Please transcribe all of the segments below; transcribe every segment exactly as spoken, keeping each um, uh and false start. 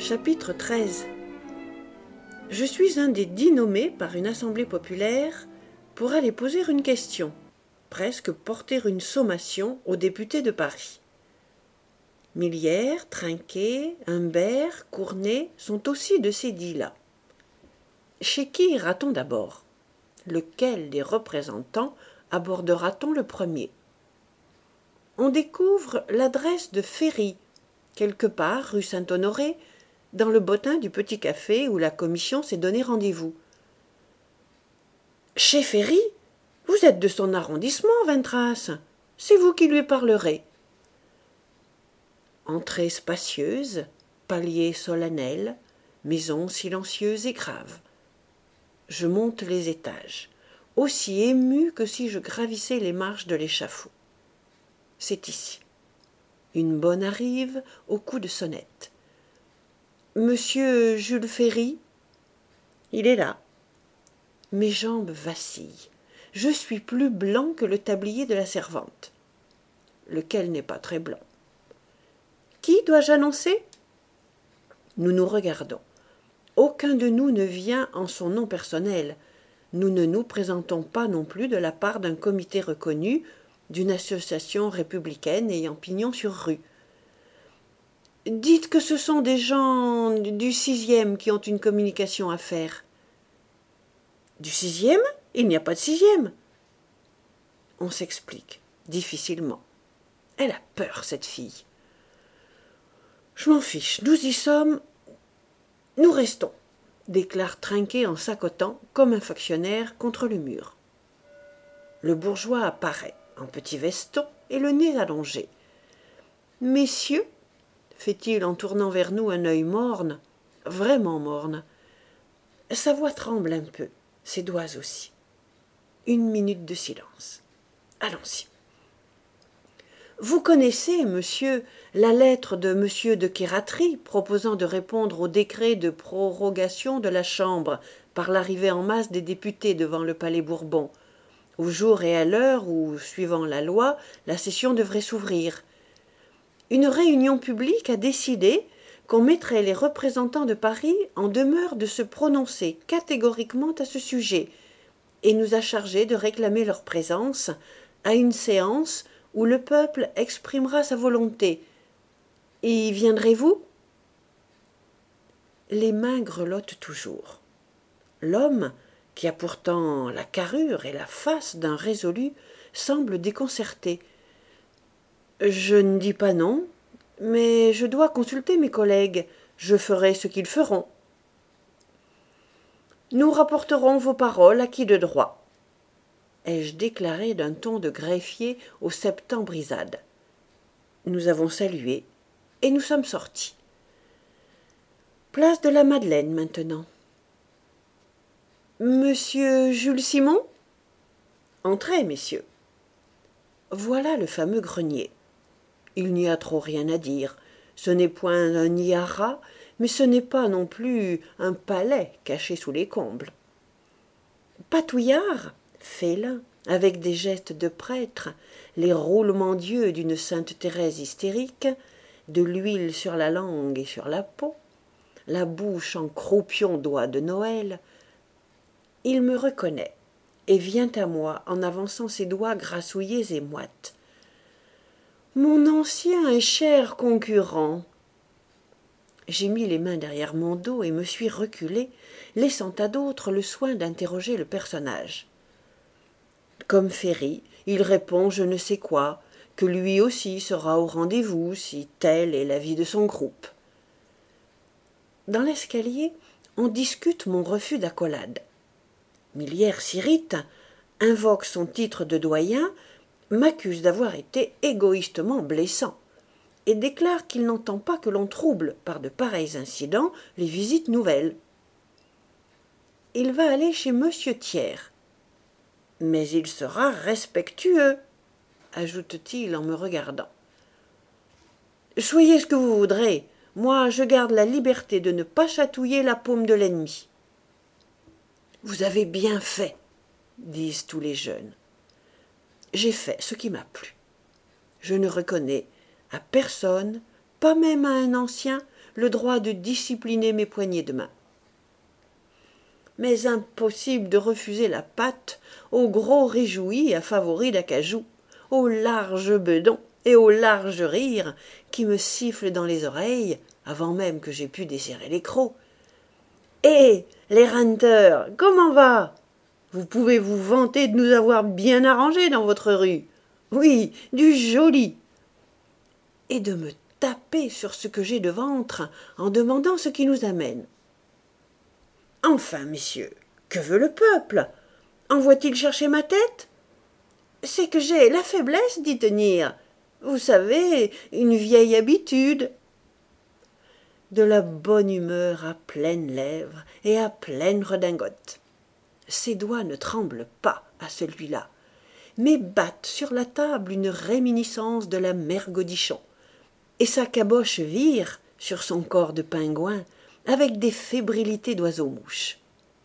Chapitre treize. Je suis un des dix nommés par une assemblée populaire pour aller poser une question, presque porter une sommation aux députés de Paris. Millière, Trinquet, Humbert, Cournet sont aussi de ces dix-là. Chez qui ira-t-on d'abord? Lequel des représentants abordera-t-on le premier? On découvre l'adresse de Ferry, quelque part rue Saint-Honoré, dans le bottin du petit café où la commission s'est donné rendez-vous. Chez Ferry? Vous êtes de son arrondissement, Vintras. C'est vous qui lui parlerez. Entrée spacieuse, palier solennel, maison silencieuse et grave. Je monte les étages, aussi ému que si je gravissais les marches de l'échafaud. C'est ici. Une bonne arrive au coup de sonnette. Monsieur Jules Ferry? Il est là. Mes jambes vacillent. Je suis plus blanc que le tablier de la servante, lequel n'est pas très blanc. Qui dois-je annoncer? Nous nous regardons. Aucun de nous ne vient en son nom personnel. Nous ne nous présentons pas non plus de la part d'un comité reconnu, d'une association républicaine ayant pignon sur rue. Dites que ce sont des gens du sixième qui ont une communication à faire. Du sixième? Il n'y a pas de sixième. On s'explique, difficilement. Elle a peur, cette fille. Je m'en fiche, nous y sommes. Nous restons, déclare Trinquet en s'accotant comme un factionnaire contre le mur. Le bourgeois apparaît, en petit veston et le nez allongé. Messieurs, fait-il en tournant vers nous un œil morne, vraiment morne. Sa voix tremble un peu, ses doigts aussi. Une minute de silence. Allons-y. Vous connaissez, monsieur, la lettre de monsieur de Khératry proposant de répondre au décret de prorogation de la Chambre par l'arrivée en masse des députés devant le Palais Bourbon, au jour et à l'heure où, suivant la loi, la session devrait s'ouvrir. Une réunion publique a décidé qu'on mettrait les représentants de Paris en demeure de se prononcer catégoriquement à ce sujet et nous a chargé de réclamer leur présence à une séance où le peuple exprimera sa volonté. Y viendrez-vous? Les mains grelottent toujours. L'homme, qui a pourtant la carrure et la face d'un résolu, semble déconcerté. Je ne dis pas non, mais je dois consulter mes collègues. Je ferai ce qu'ils feront. Nous rapporterons vos paroles à qui de droit, ai-je déclaré d'un ton de greffier aux septembrisades. Nous avons salué et nous sommes sortis. Place de la Madeleine maintenant. Monsieur Jules Simon? Entrez, messieurs. Voilà le fameux grenier. Il n'y a trop rien à dire. Ce n'est point un nid à rats, mais ce n'est pas non plus un palais caché sous les combles. Patouillard, félin, avec des gestes de prêtre, les roulements d'yeux d'une sainte Thérèse hystérique, de l'huile sur la langue et sur la peau, la bouche en croupion doigt de Noël, il me reconnaît et vient à moi en avançant ses doigts grassouillés et moites. Mon ancien et cher concurrent. J'ai mis les mains derrière mon dos et me suis reculé, laissant à d'autres le soin d'interroger le personnage. Comme Ferry, il répond je ne sais quoi, que lui aussi sera au rendez-vous si tel est l'avis de son groupe. Dans l'escalier, on discute mon refus d'accolade. Millière s'irrite, invoque son titre de doyen, m'accuse d'avoir été égoïstement blessant et déclare qu'il n'entend pas que l'on trouble par de pareils incidents les visites nouvelles. Il va aller chez monsieur Thiers. Mais il sera respectueux, ajoute-t-il en me regardant. Soyez ce que vous voudrez, moi je garde la liberté de ne pas chatouiller la paume de l'ennemi. Vous avez bien fait, disent tous les jeunes. J'ai fait ce qui m'a plu. Je ne reconnais à personne, pas même à un ancien, le droit de discipliner mes poignées de main. Mais impossible de refuser la pâte au gros réjoui à favori d'acajou, au large bedon et au large rire qui me siffle dans les oreilles avant même que j'aie pu desserrer les crocs. « Hé, les renteurs, comment va ? Vous pouvez vous vanter de nous avoir bien arrangés dans votre rue. Oui, du joli !» Et de me taper sur ce que j'ai de ventre en demandant ce qui nous amène. « Enfin, messieurs, que veut le peuple ? Envoie-t-il chercher ma tête ? C'est que j'ai la faiblesse d'y tenir. Vous savez, une vieille habitude. » De la bonne humeur à pleines lèvres et à pleine redingote. Ses doigts ne tremblent pas à celui-là, mais battent sur la table une réminiscence de la mère Godichon, et sa caboche vire sur son corps de pingouin avec des fébrilités d'oiseau-mouche.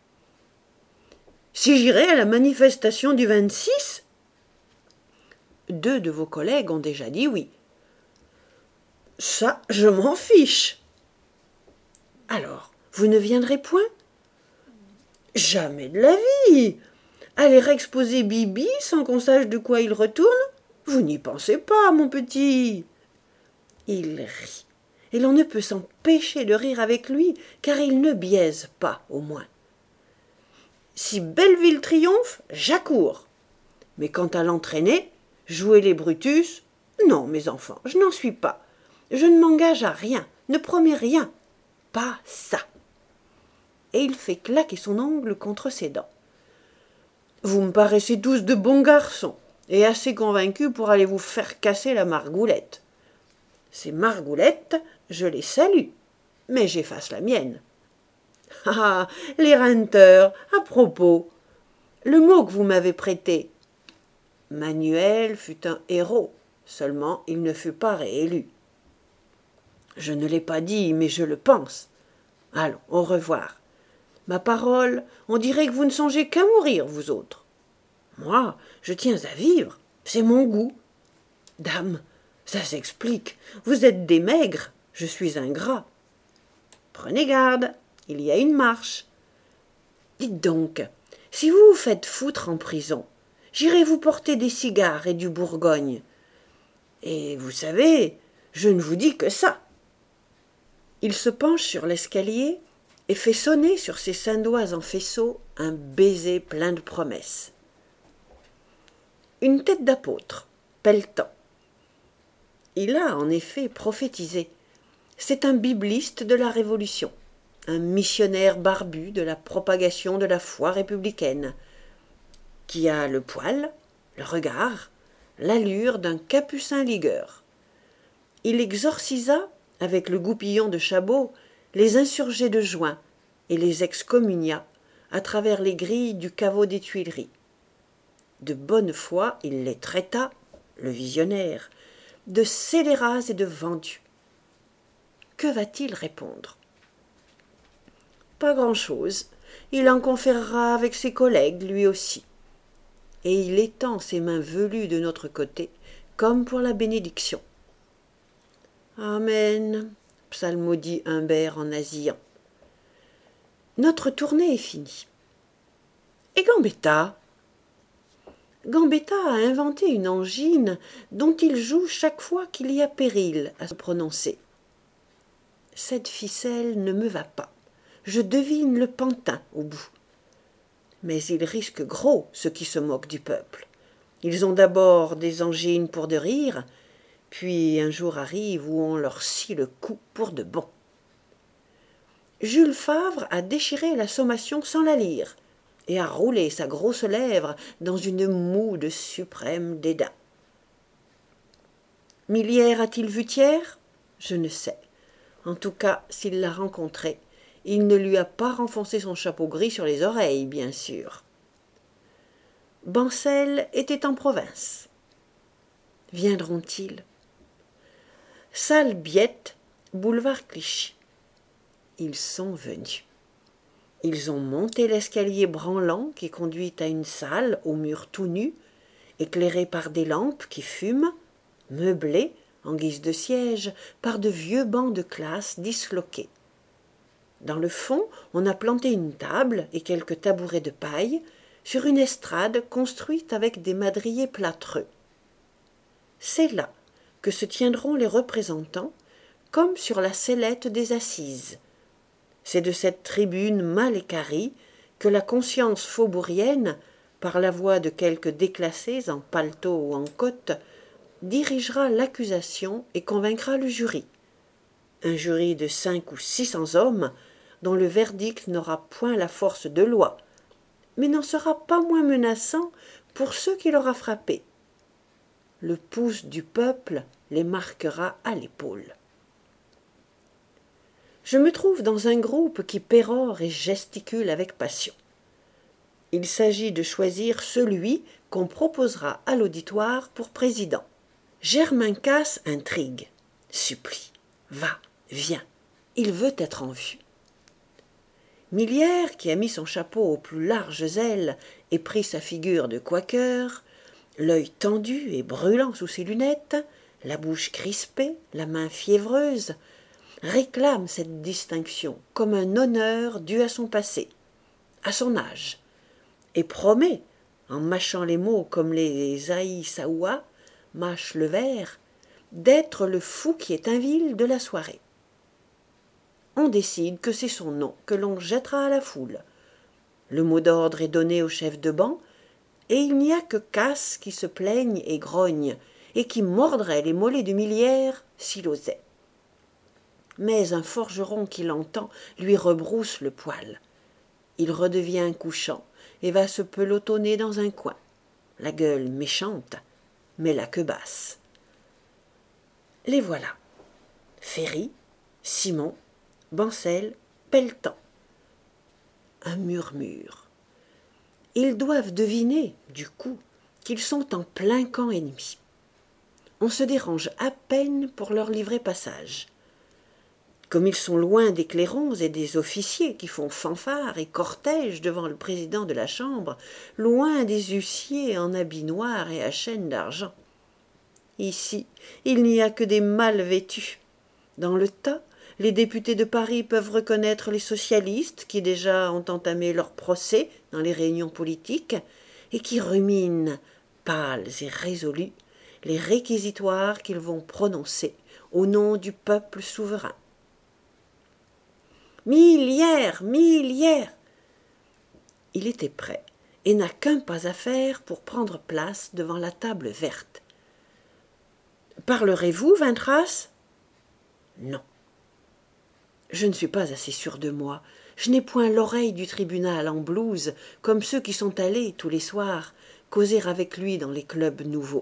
« Si j'irais à la manifestation du vingt-six ?» Deux de vos collègues ont déjà dit oui. « Ça, je m'en fiche. » « Alors, vous ne viendrez point ? » ?»« Jamais de la vie. Aller exposer Bibi sans qu'on sache de quoi il retourne ? Vous n'y pensez pas, mon petit. » Il rit, et l'on ne peut s'empêcher de rire avec lui, car il ne biaise pas, au moins. « Si Belleville triomphe, j'accours. Mais quant à l'entraîner, jouer les Brutus, non, mes enfants, je n'en suis pas. Je ne m'engage à rien, ne promets rien. Pas ça. » Et il fait claquer son ongle contre ses dents. « Vous me paraissez tous de bons garçons, et assez convaincus pour aller vous faire casser la margoulette. Ces margoulettes, je les salue, mais j'efface la mienne. Ah, les renteurs, à propos, le mot que vous m'avez prêté. Manuel fut un héros, seulement il ne fut pas réélu. Je ne l'ai pas dit, mais je le pense. Allons, au revoir. Ma parole, on dirait que vous ne songez qu'à mourir, vous autres. Moi, je tiens à vivre, c'est mon goût. Dame, ça s'explique, vous êtes des maigres, je suis ingrat. Prenez garde, il y a une marche. Dites donc, si vous vous faites foutre en prison, j'irai vous porter des cigares et du Bourgogne. Et vous savez, je ne vous dis que ça. Il se penche sur l'escalier et fait sonner sur ses cinq doigts en faisceau un baiser plein de promesses. Une tête d'apôtre, pelletant. Il a en effet prophétisé. C'est un bibliste de la Révolution, un missionnaire barbu de la propagation de la foi républicaine, qui a le poil, le regard, l'allure d'un capucin ligueur. Il exorcisa, avec le goupillon de Chabot, les insurgés de juin et les excommunia à travers les grilles du caveau des Tuileries. De bonne foi, il les traita, le visionnaire, de scélérats et de vendus. Que va-t-il répondre ? Pas grand-chose. Il en conférera avec ses collègues, lui aussi. Et il étend ses mains velues de notre côté, comme pour la bénédiction. Amen, psalmodie Humbert en nasillant. Notre tournée est finie. Et Gambetta ? Gambetta a inventé une angine dont il joue chaque fois qu'il y a péril à se prononcer. Cette ficelle ne me va pas. Je devine le pantin au bout. Mais ils risquent gros, ceux qui se moquent du peuple. Ils ont d'abord des angines pour de rire, puis un jour arrive où on leur scie le cou pour de bon. Jules Favre a déchiré la sommation sans la lire et a roulé sa grosse lèvre dans une moue de suprême dédain. Millière a-t-il vu Thiers ? Je ne sais. En tout cas, s'il l'a rencontré, il ne lui a pas renfoncé son chapeau gris sur les oreilles, bien sûr. Bancel était en province. Viendront-ils ? Salle Biette, boulevard Clichy. Ils sont venus. Ils ont monté l'escalier branlant qui conduit à une salle aux murs tout nus, éclairée par des lampes qui fument, meublée, en guise de siège, par de vieux bancs de classe disloqués. Dans le fond, on a planté une table et quelques tabourets de paille sur une estrade construite avec des madriers plâtreux. C'est là que se tiendront les représentants, comme sur la sellette des assises. C'est de cette tribune mal équarrie que la conscience faubourienne, par la voix de quelques déclassés en paletot ou en cotte, dirigera l'accusation et convaincra le jury. Un jury de cinq ou six cents hommes, dont le verdict n'aura point la force de loi, mais n'en sera pas moins menaçant pour ceux qui l'aura frappé. Le pouce du peuple les marquera à l'épaule. Je me trouve dans un groupe qui pérore et gesticule avec passion. Il s'agit de choisir celui qu'on proposera à l'auditoire pour président. Germain Casse intrigue, supplie, va, viens, il veut être en vue. Millière, qui a mis son chapeau aux plus larges ailes et pris sa figure de quaker, l'œil tendu et brûlant sous ses lunettes, la bouche crispée, la main fiévreuse, réclame cette distinction comme un honneur dû à son passé, à son âge, et promet, en mâchant les mots comme les Aïssaoua mâchent le verre, d'être le fou qui est inville de la soirée. On décide que c'est son nom que l'on jettera à la foule. Le mot d'ordre est donné au chef de banc, et il n'y a que Casse qui se plaigne et grogne, et qui mordrait les mollets de Millière s'il osait. Mais un forgeron qui l'entend lui rebrousse le poil. Il redevient couchant et va se pelotonner dans un coin, la gueule méchante, mais la queue basse. Les voilà. Ferry, Simon, Bancel, Pelletan. Un murmure. Ils doivent deviner, du coup, qu'ils sont en plein camp ennemi. On se dérange à peine pour leur livrer passage. Comme ils sont loin des clairons et des officiers qui font fanfare et cortège devant le président de la Chambre, loin des huissiers en habits noirs et à chaînes d'argent. Ici, il n'y a que des mal vêtus. Dans le tas, les députés de Paris peuvent reconnaître les socialistes qui déjà ont entamé leur procès dans les réunions politiques et qui ruminent, pâles et résolus, les réquisitoires qu'ils vont prononcer au nom du peuple souverain. Millière, Millière. Il était prêt et n'a qu'un pas à faire pour prendre place devant la table verte. Parlerez-vous, Vintras ? Non. Je ne suis pas assez sûr de moi. Je n'ai point l'oreille du tribunal en blouse, comme ceux qui sont allés, tous les soirs, causer avec lui dans les clubs nouveaux.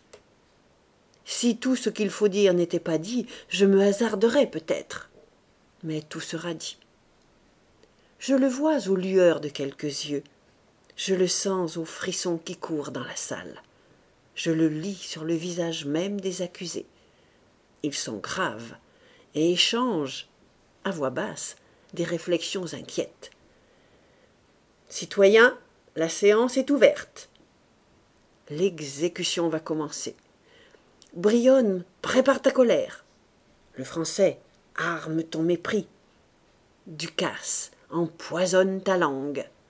Si tout ce qu'il faut dire n'était pas dit, je me hasarderais peut-être. Mais tout sera dit. Je le vois aux lueurs de quelques yeux. Je le sens aux frissons qui courent dans la salle. Je le lis sur le visage même des accusés. Ils sont graves et échangent, à voix basse, des réflexions inquiètes. Citoyens, la séance est ouverte. L'exécution va commencer. Brionne, prépare ta colère. Le français, arme ton mépris. Ducasse, empoisonne ta langue.